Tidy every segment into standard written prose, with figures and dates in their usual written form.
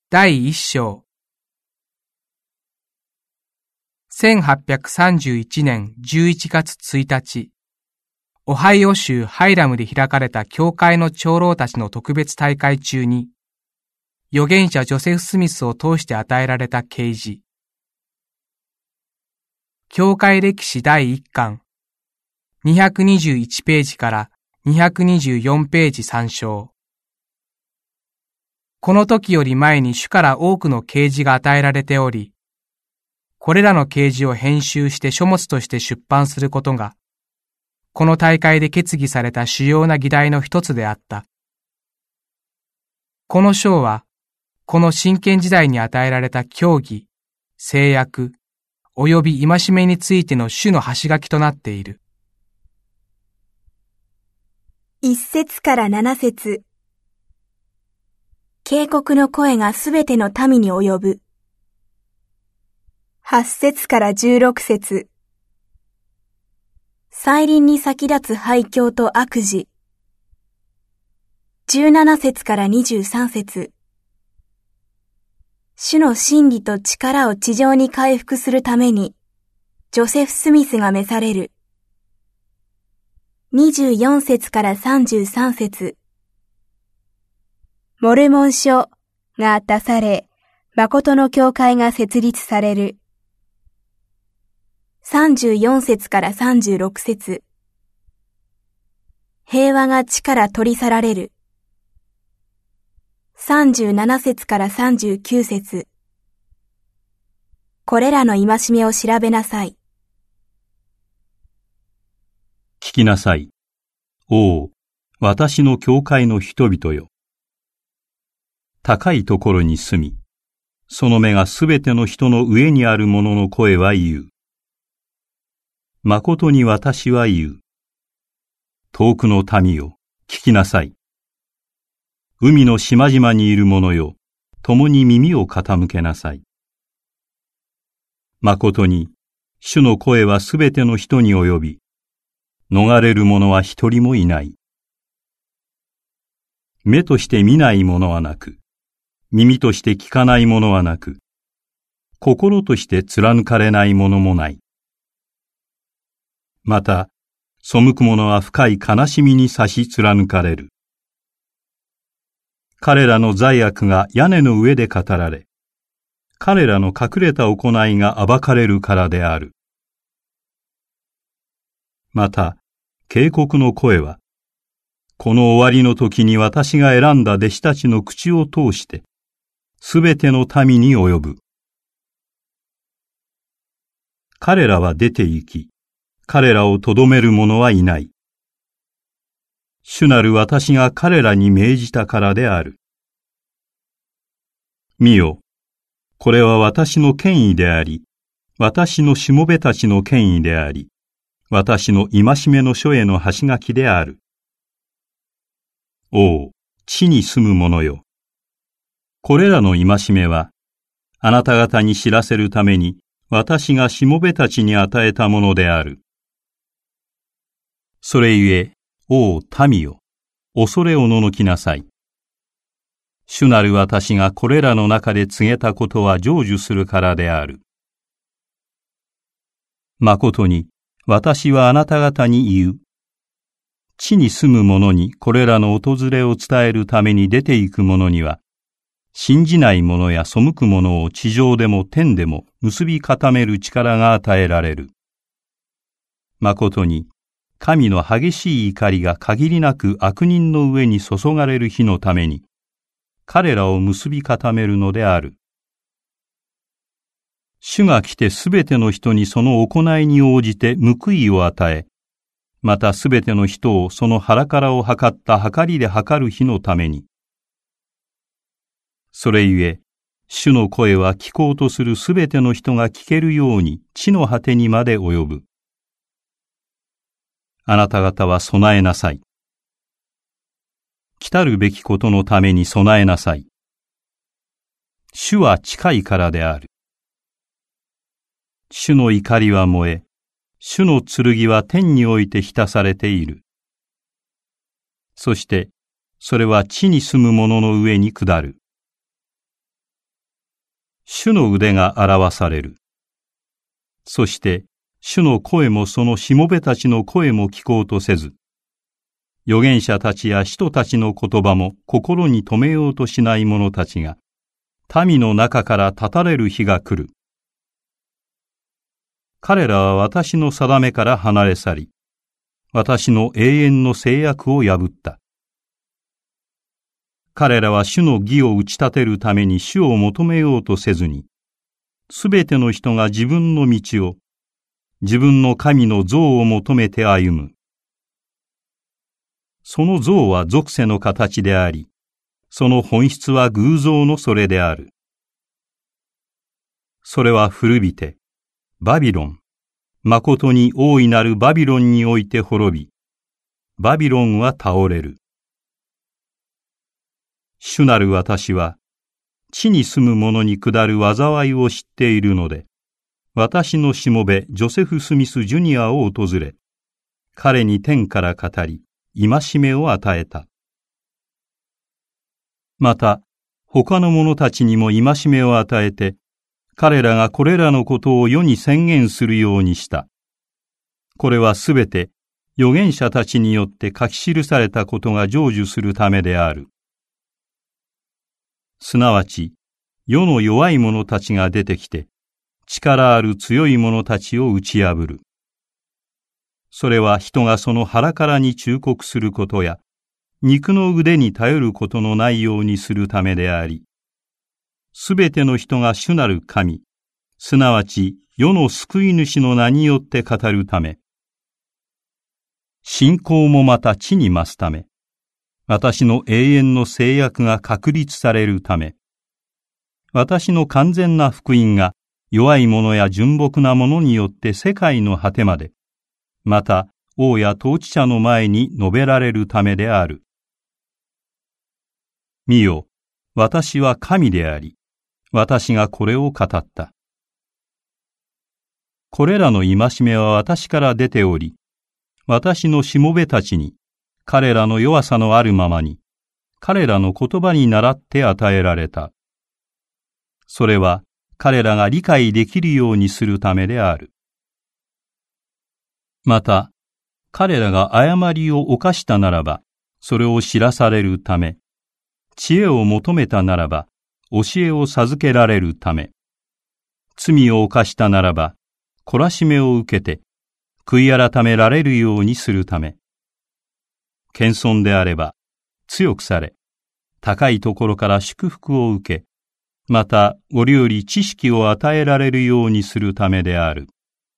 第一章。1831年11月1日、オハイオ州ハイラムで開かれた教会の長老たちの特別大会中に、預言者ジョセフ・スミスを通して与えられた啓示。教会歴史第1巻、221ページから224ページ参照。この時より前に主から多くの啓示が与えられており、これらの啓示を編集して書物として出版することが、この大会で決議された主要な議題の一つであった。この章は、この真剣時代に与えられた教義、制約、及び戒めについての主の端書きとなっている。 1節から7節。警告の声がすべての民に及ぶ。8節から16節。再臨に先立つ廃墟と悪事。17節から23節。主の真理と力を地上に回復するために、ジョセフ・スミスが召される。24節から33節。モルモン書が出され、誠の教会が設立される。34節から36節。平和が地から取り去られる。37節から39節。これらの戒めを調べなさい。 聞きなさい。おお、私の教会の人々よ。高いところに住み、その目がすべての人の上にある者の声は言う。誠に私は言う。遠くの民よ、聞きなさい。海の島々にいる者よ、共に耳を傾けなさい。誠に、主の声はすべての人に及び、逃れる者は一人もいない。目として見ない者はなく、耳として聞かない者はなく、心として貫かれない者もない。また、背く者は深い悲しみに差し貫かれる。彼らの罪悪が屋根の上で語られ、彼らの隠れた行いが暴かれるからである。また、警告の声は、この終わりの時に私が選んだ弟子たちの口を通して、すべての民に及ぶ。彼らは出て行き、彼らをとどめる者はいない。主なる私が彼らに命じたからである。見よ、これは私の権威であり、私のしもべたちの権威であり、私の戒めの書への端書きである。おお、地に住む者よ。これらの戒めは、あなた方に知らせるために、私がしもべたちに与えたものである。それゆえ、お民よ、恐れおののきなさい。主なる私がこれらの中で告げたことは成就するからである。誠に、私はあなた方に言う。地に住む者にこれらの訪れを伝えるために出て行く者には、信じない者や背く者を地上でも天でも結び固める力が与えられる。誠に、神の激しい怒りが限りなく悪人の上に注がれる日のために、彼らを結び固めるのである。主が来てすべての人にその行いに応じて報いを与え、またすべての人をその腹からを測った測りで測る日のために。それゆえ、主の声は聞こうとするすべての人が聞けるように地の果てにまで及ぶ。あなた方は備えなさい。来たるべきことのために備えなさい。主は近いからである。主の怒りは燃え、主の剣は天において浸されている。そして、それは地に住む者の上に下る。 主の腕が表される。そして、主の声もそのしもべたちの声も聞こうとせず、預言者たちや使徒たちの言葉も心に留めようとしない者たちが、民の中から断たれる日が来る。彼らは私の定めから離れ去り、私の永遠の誓約を破った。彼らは主の義を打ち立てるために主を求めようとせずに、すべての人が自分の道を、自分の神の像を求めて歩む。その像は属性の形であり、その本質は偶像のそれである。それは古びて、バビロン、誠に大いなるバビロンにおいて滅び、バビロンは倒れる。主なる私は、地に住む者に下る災いを知っているので、私のしもべジョセフ・スミス・ジュニアを訪れ、彼に天から語り、戒めを与えた。また、他の者たちにも戒めを与えて、彼らがこれらのことを世に宣言するようにした。これはすべて預言者たちによって書き記されたことが成就するためである。すなわち、世の弱い者たちが出てきて、力ある強い者たちを打ち破る。それは人がその腹からに忠告することや、肉の腕に頼ることのないようにするためであり、すべての人が主なる神、すなわち世の救い主の名によって語るため、信仰もまた地に増すため、私の永遠の誓約が確立されるため、私の完全な福音が弱い者や純朴な者によって世界の果てまで、また王や統治者の前に述べられるためである。見よ、私は神であり、私がこれを語った。これらの戒めは私から出ており、私のしもべたちに、彼らの弱さのあるままに、彼らの言葉に倣って与えられた。それは彼らが理解できるようにするためである。また、彼らが誤りを犯したならば、それを知らされるため、知恵を求めたならば、教えを授けられるため、罪を犯したならば、懲らしめを受けて、悔い改められるようにするため、謙遜であれば、強くされ、高いところから祝福を受け、また、折々知識を与えられるようにするためである。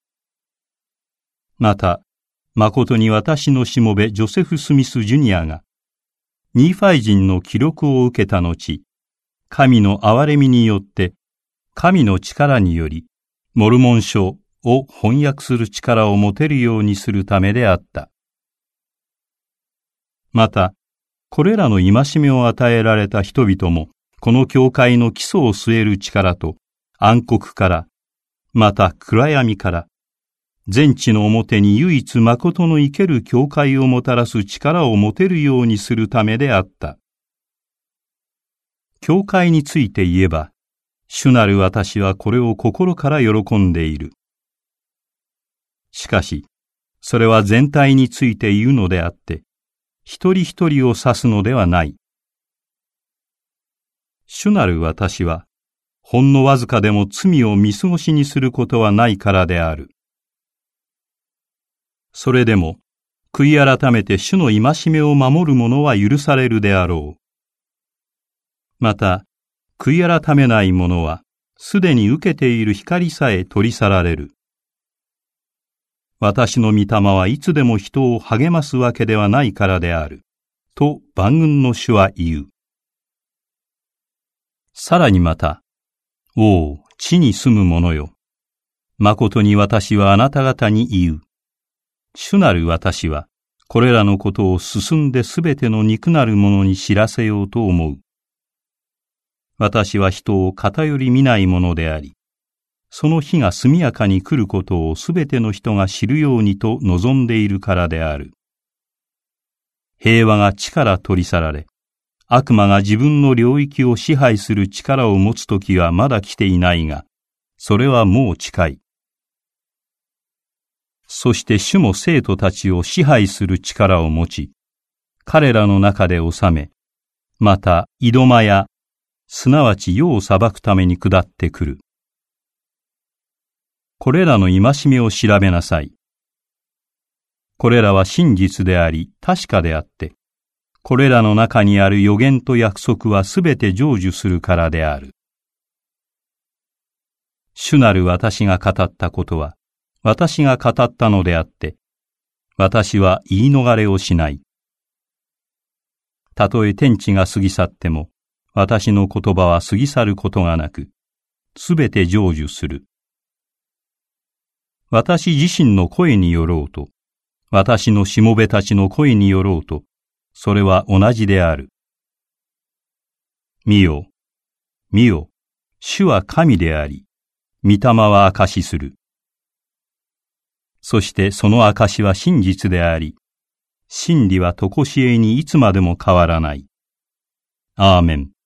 また、誠に私のしもべジョセフ・スミス・ジュニアが、ニーファイ人の記録を受けた後、神の憐れみによって、神の力により、モルモン書を翻訳する力を持てるようにするためであった。また、これらの戒めを与えられた人々も、この教会の基礎を据える力と、暗黒から、また暗闇から、全地の表に唯一誠の生ける教会をもたらす力を持てるようにするためであった。教会について言えば、主なる私はこれを心から喜んでいる。しかし、それは全体について言うのであって、一人一人を指すのではない。主なる私は、ほんのわずかでも罪を見過ごしにすることはないからである。それでも、悔い改めて主の戒めを守る者は許されるであろう。また、悔い改めない者は、すでに受けている光さえ取り去られる。私の御霊はいつでも人を励ますわけではないからである。と万軍の主は言う。さらにまた、おう、地に住む者よ。誠に私はあなた方に言う。主なる私は、これらのことを進んですべての肉なる者に知らせようと思う。私は人を偏り見ないものであり、その日が速やかに来ることをすべての人が知るようにと望んでいるからである。平和が地から取り去られ、 悪魔が自分の領域を支配する力を持つときはまだ来ていないが、それはもう近い。そして主も生徒たちを支配する力を持ち、彼らの中で治め、また井戸間や、すなわち世を裁くために下ってくる。これらの戒めを調べなさい。これらは真実であり、確かであって、これらの中にある予言と約束はすべて成就するからである。主なる私が語ったことは、私が語ったのであって、私は言い逃れをしない。たとえ天地が過ぎ去っても、私の言葉は過ぎ去ることがなく、すべて成就する。私自身の声によろうと、私のしもべたちの声によろうと、それは同じである。見よ、見よ、主は神であり、御霊は証しする。そしてその証は真実であり、真理はとこしえにいつまでも変わらない。アーメン。